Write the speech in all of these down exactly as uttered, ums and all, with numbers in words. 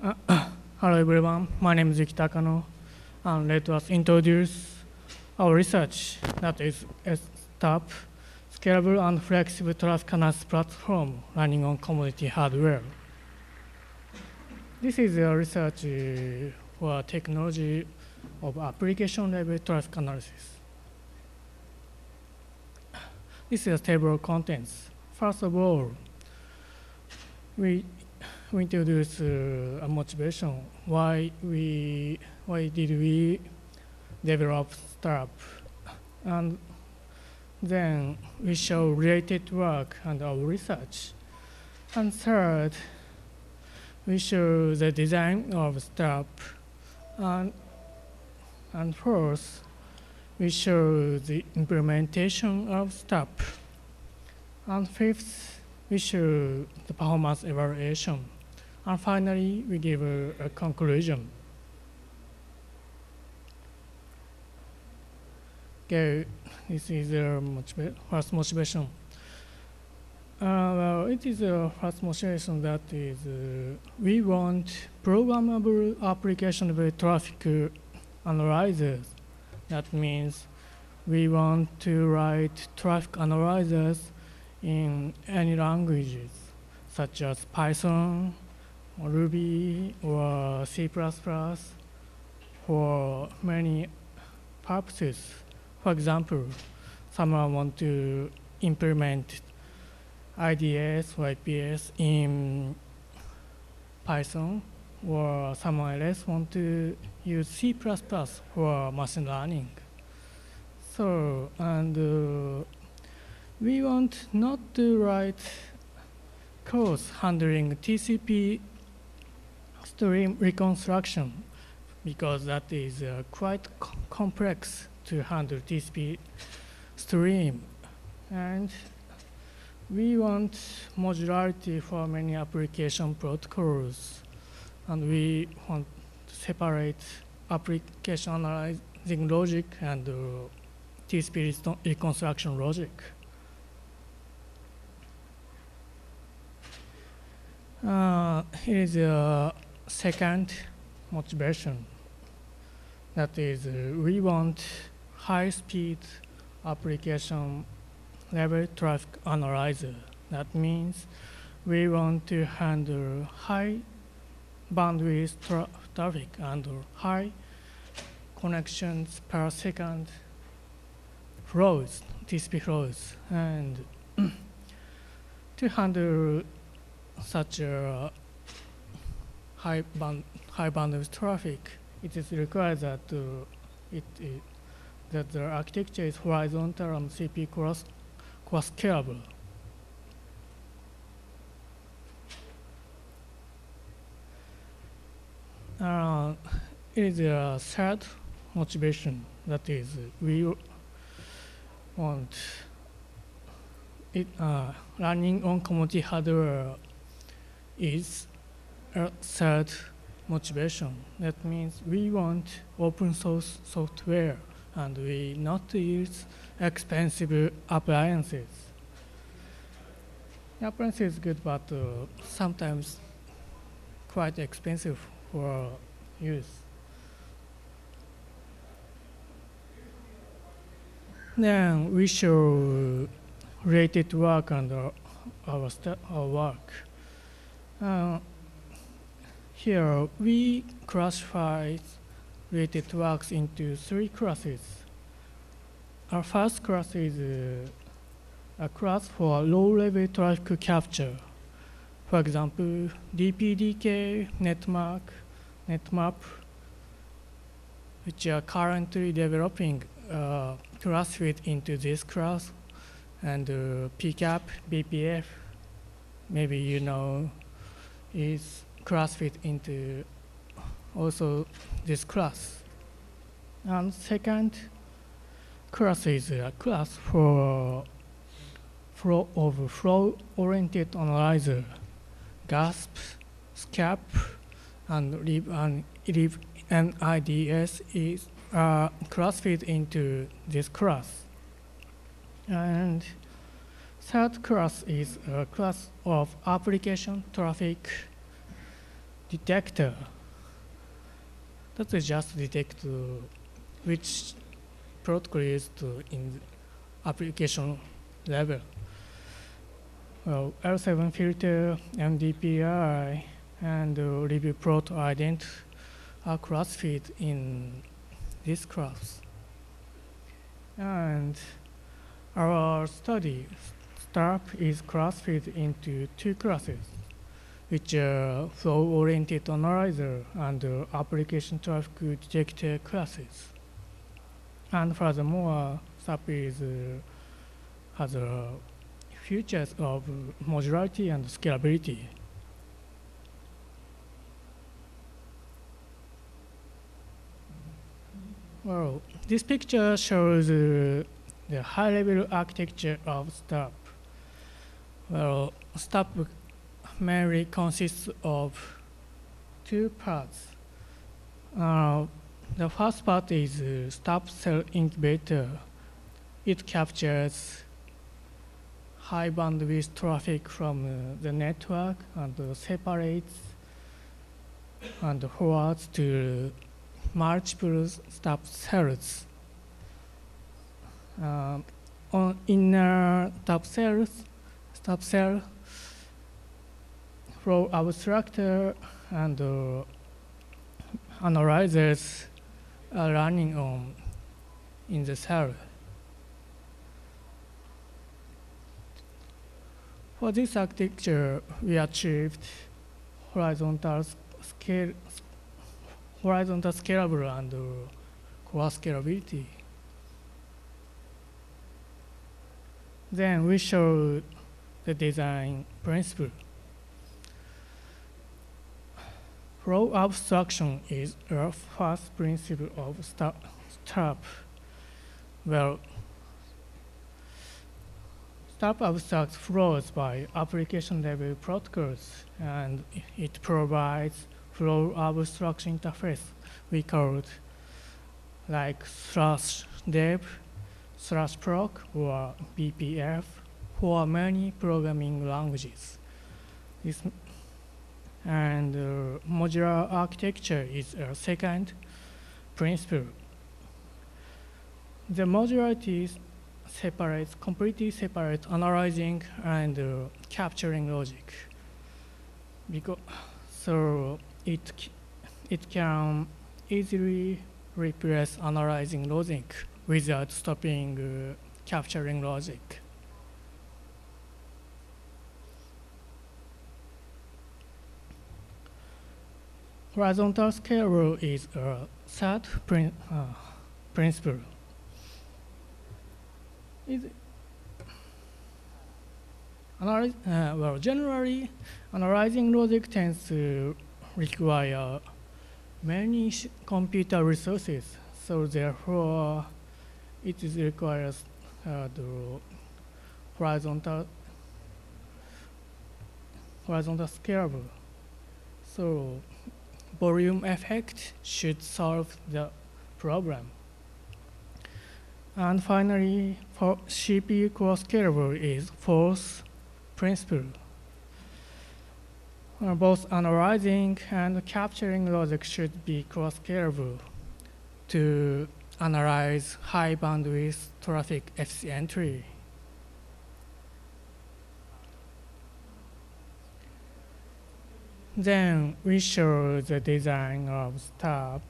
Uh, Hello everyone, my name is Yuki Takano, and let us introduce our research that is a STAP, Scalable and Flexible Traffic Analysis Platform running on commodity hardware. This is a research uh, for technology of application-level traffic analysis. This is a table of contents. First of all, we we introduce uh, a motivation. Why we why did we develop STAP, and then we show related work and our research. And third, we show the design of STAP, and and fourth, we show the implementation of STAP, and fifth, we show the performance evaluation. And finally, we give a, a conclusion. Okay, this is the motiva first motivation. Uh, well, it is the first motivation that is uh, we want programmable application with traffic analyzers. That means we want to write traffic analyzers in any languages, such as Python, or Ruby, or C plus plus, for many purposes. For example, someone wants to implement I D S or I P S in Python, or someone else wants to use C plus plus for machine learning. So, and uh, we want not to write codes handling T C P stream reconstruction, because that is uh, quite co complex to handle T C P stream. And we want modularity for many application protocols. And we want to separate application analyzing logic and uh, T C P reconstruction logic. Uh, here is a second motivation. That is, uh, we want high-speed application level traffic analyzer. That means we want to handle high bandwidth tra traffic and high connections per second flows, T C P flows. And to handle such a high, band, high bandwidth traffic, it is required that uh, it, it that the architecture is horizontal and C P cross cross scalable. Uh, it is a third motivation, that is, we want it uh, running on commodity hardware is a third motivation. That means we want open source software and we not to use expensive appliances. The appliance is good, but uh, sometimes quite expensive for use. Then we show related work and uh, our, our work. Uh, here we classify related works into three classes. Our first class is uh, a class for low-level traffic capture. For example, D P D K, Netmark, Netmap, which are currently developing uh, class fit into this class, and uh, P CAP, B P F, maybe you know, is class fit into also this class. And second class is a class for flow of flow-oriented analyzer, GASP, SCAP, and LIB and LIB and I D S is uh, class fit into this class. And third class is a class of application traffic detector. That is just detect which protocol is to in application level. Well, L seven filter, M D P I, and uh, review proto ident are classified in this class. And our study, STARP, is classified into two classes, which are flow-oriented analyzer and uh, application traffic detector classes. And furthermore, STARP is, uh, has uh, features of modularity and scalability. Well, this picture shows uh, the high-level architecture of STARP. Well, STARP mainly consists of two parts. Uh, the first part is uh, STARP cell incubator. It captures high bandwidth traffic from uh, the network and uh, separates and forwards to multiple STARP cells. Um, on inner STARP cells, STARP cell flow abstractor and uh, analyzers are running on in the cell. For this architecture, we achieved horizontal scale, horizontal scalable and uh, core scalability. Then we show the design principle. Flow abstraction is a first principle of STARP. Well, STARP abstracts flows by application level protocols, and it provides flow abstraction interface we called like slash dev, slash proc, or B P F for many programming languages. This and uh, modular architecture is a second principle. The modularity separates, completely separate analyzing and uh, capturing logic. Because, so it, it can easily replace analyzing logic without stopping uh, capturing logic. Horizontal scalable is a third prin uh, principle. Is analyze, uh, well, generally, analyzing logic tends to require many computer resources, so therefore, it is requires uh, the horizontal horizontal scalable. So volume effect should solve the problem. And finally, for C P U core scalable is fourth principle. Uh, both analyzing and capturing logic should be core scalable to analyze high bandwidth traffic efficiently. Then we show the design of STARP.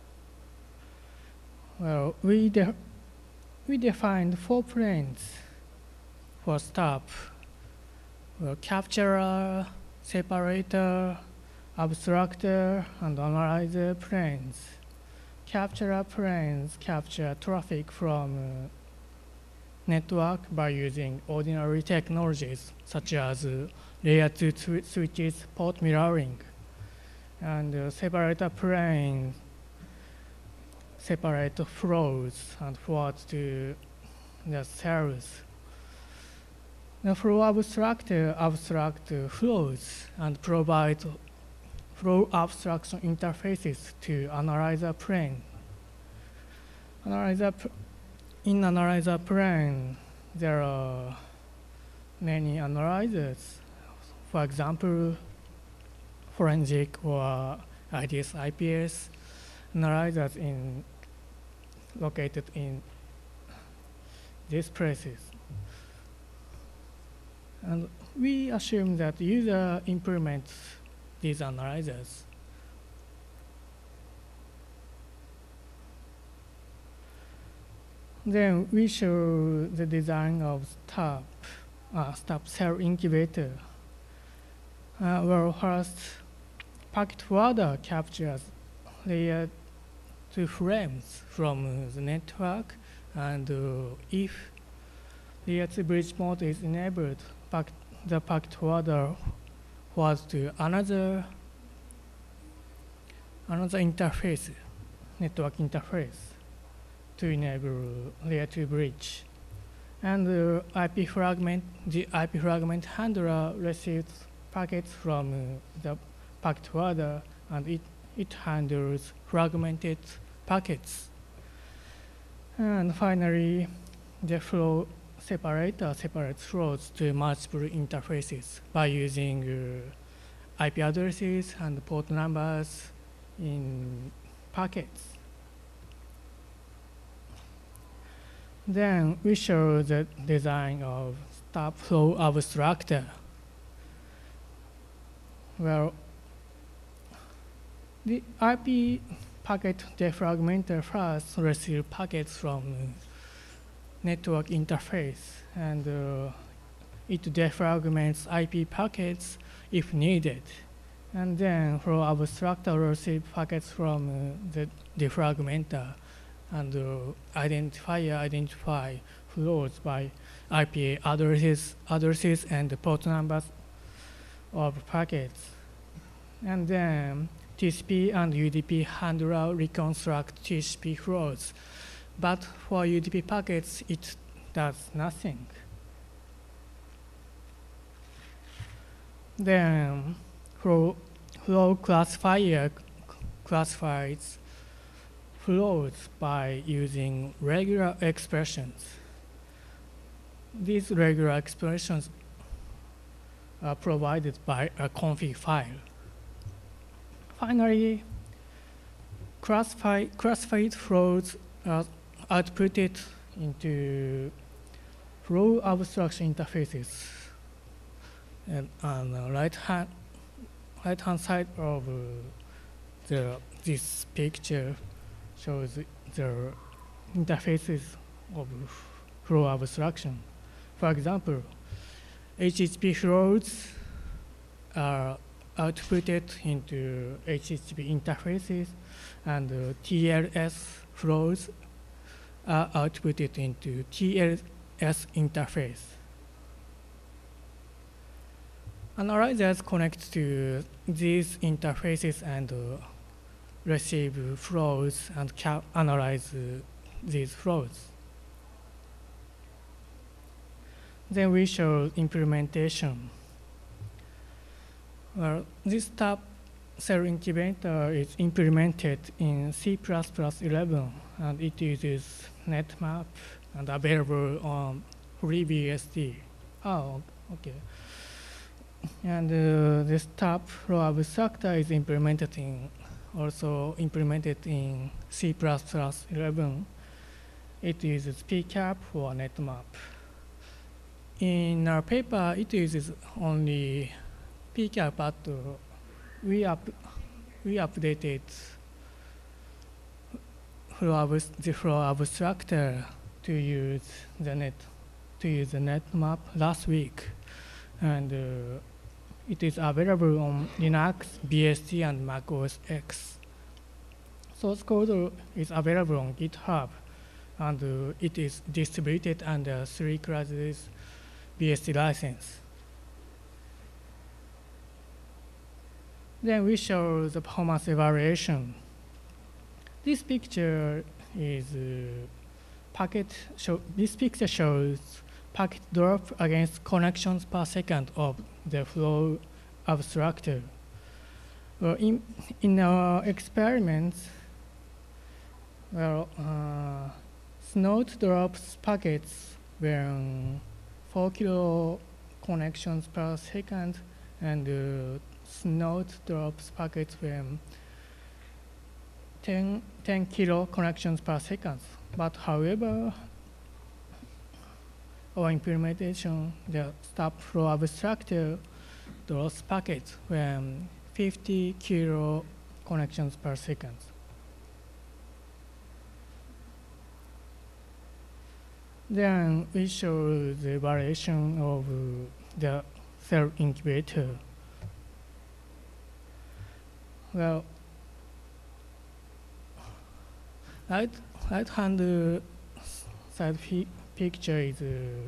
Well, we, de we defined four planes for STARP. Well, capturer, separator, abstractor, and analyzer planes. Capturer planes capture traffic from uh, network by using ordinary technologies such as uh, layer two switches, port mirroring, and uh, separator planes separate flows and forward to the cells. The flow abstractor abstract flows and provide flow abstraction interfaces to analyzer plane. Analyzer in analyzer plane, there are many analyzers. For example, forensic or I D S I P S analyzers in located in these places. And we assume that user implements these analyzers. Then we show the design of STAP, uh, STAP cell incubator. Uh, well, first, packet forwarder captures layer two frames from uh, the network, and uh, if layer two bridge mode is enabled, pack the packet forwarder forwards to another another interface, network interface, to enable layer two bridge. And the I P fragment, the I P fragment handler receives packets from uh, the packet forwarder, and it, it handles fragmented packets. And finally, the flow separator separates flows to multiple interfaces by using uh, I P addresses and port numbers in packets. Then we show the design of STAP flow abstractor. Well, the I P packet defragmenter first receives packets from uh, network interface, and uh, it defragments I P packets if needed. And then flow abstractor receives packets from uh, the defragmenter, and uh, identifier identify flows by I P addresses, addresses and port numbers of packets. And then T C P and U D P handler reconstruct T C P flows. But for U D P packets, it does nothing. Then flow, flow classifier classifies flows by using regular expressions. These regular expressions are provided by a config file. Finally, classify, classified flows are outputted into flow abstraction interfaces. And on the right hand, right hand side of uh, the, this picture shows the interfaces of flow abstraction. For example, H T T P flows are outputted into H T T P interfaces, and uh, T L S flows are outputted into T L S interface. Analyzers connect to these interfaces and uh, receive flows and analyze uh, these flows. Then we show implementation. Well, this STAP cell incubator is implemented in C plus plus eleven, and it uses NetMap and available on FreeBSD. Oh, okay. And uh, the STAP flow abstractor is implemented in also implemented in C plus plus eleven. It uses P CAP or NetMap. In our paper, it uses only P CAP, but uh, we up we updated flow the flow abstractor to use the net to use the NetMap last week, and uh, it is available on Linux, B S D, and Mac O S X. Source code is available on GitHub, and uh, it is distributed under three classes B S D license. Then we show the performance evaluation. This picture is uh, packet. Show, this picture shows packet drop against connections per second of the flow abstractor. Well, in in our experiments, well, uh, Snowd drops packets when four kilo connections per second, and uh, node drops packets when ten, ten kilo connections per second. But however, our implementation, the stop flow abstractor drops packets when fifty kilo connections per second. Then we show the variation of uh, the cell incubator. Well, right, right hand uh, side picture is uh,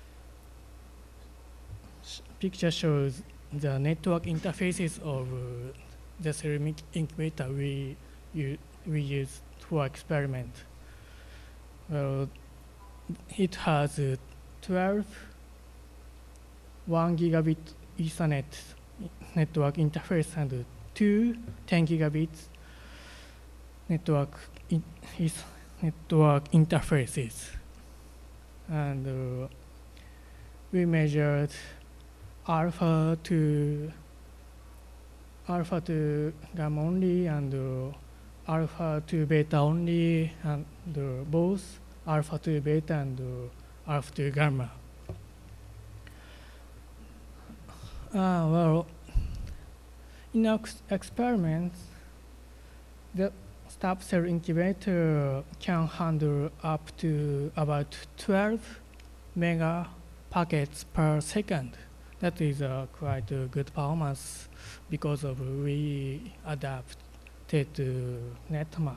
sh picture shows the network interfaces of uh, the cell incubator we you, we use for experiment. Well, it has uh, twelve one gigabit Ethernet network interface and uh, two ten gigabits network in is network interfaces. And uh, we measured alpha to alpha to gamma only and uh, alpha to beta only, and uh, both alpha to beta and uh, alpha to gamma. Uh, well, in our ex experiments, the stop cell incubator can handle up to about twelve mega packets per second. That is uh, quite a good performance because of we adapted to NetMap.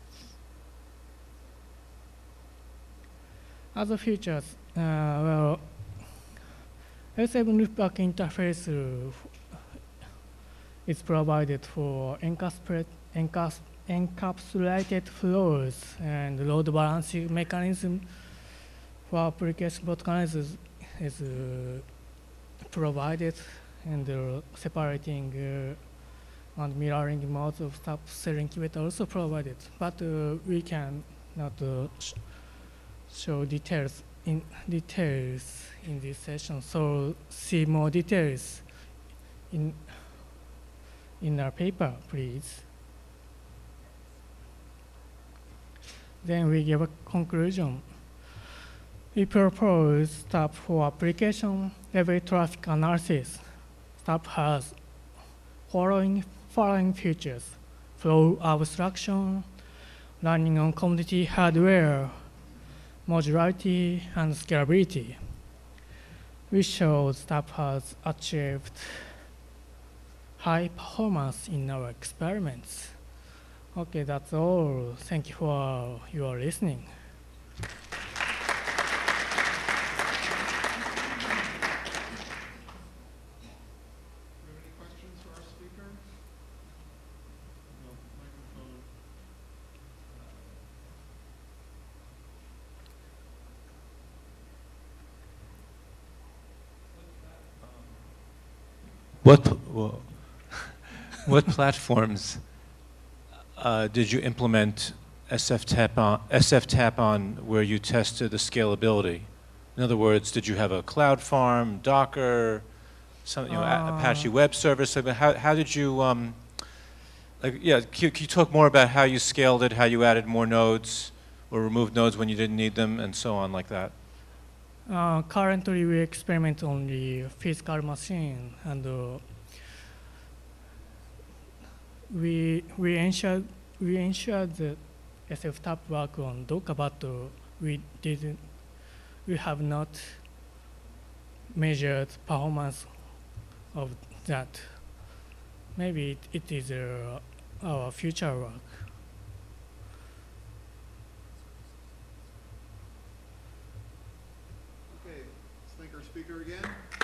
Other features, uh, well, L seven loopback interface uh, is provided for encapsulate, encaps, encapsulated flows, and load balancing mechanism for application mechanisms is uh, provided, and uh, separating uh, and mirroring modes of stop cell incubator also provided. But uh, we can not uh, sh show details in details in this session. So see more details in in our paper, please. Then we give a conclusion. We propose STAP for application level traffic analysis. STAP has following following features: flow abstraction, running on commodity hardware, modularity, and scalability. We showed STAP has achieved high performance in our experiments. Okay, that's all. Thank you for your listening. What, well, what platforms uh, did you implement S F TAP on, S F TAP on where you tested the scalability? In other words, did you have a cloud farm, Docker, some, you know, uh, Apache Web Service? How, how did you, um, like, yeah, can, can you talk more about how you scaled it, how you added more nodes or removed nodes when you didn't need them, and so on like that? Uh, currently, we experiment on the physical machine, and uh, we we ensure we ensure that S F TAP work on Docker, but uh, we didn't. We have not measured performance of that. Maybe it, it is uh, our future work. Okay, let's thank our speaker again.